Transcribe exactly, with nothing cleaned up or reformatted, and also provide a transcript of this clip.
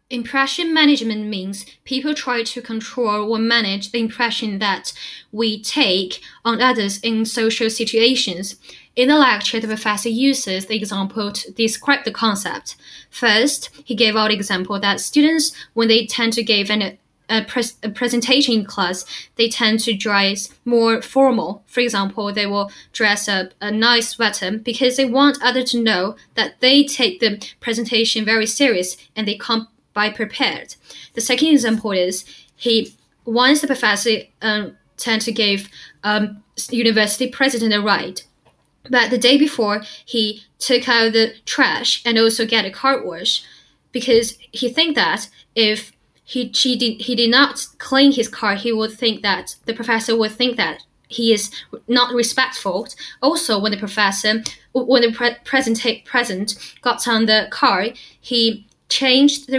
Impression management means people try to control or manage the impression that we take on others in social situations. In the lecture, the professor uses the example to describe the concept. First, he gave out the example that students, when they tend to give an a, pres- a presentation in class, they tend to dress more formal. For example, they will dress up a nice sweater because they want others to know that they take the presentation very serious and they come by prepared. The second example is he once the professor um, tend to give um, university president a ride. But the day before, he took out the trash and also get a car wash because he think that if he she did he did not clean his car, he would think that the professor would think that he is not respectful. Also, when the professor when the pre- present present got on the car, he changed the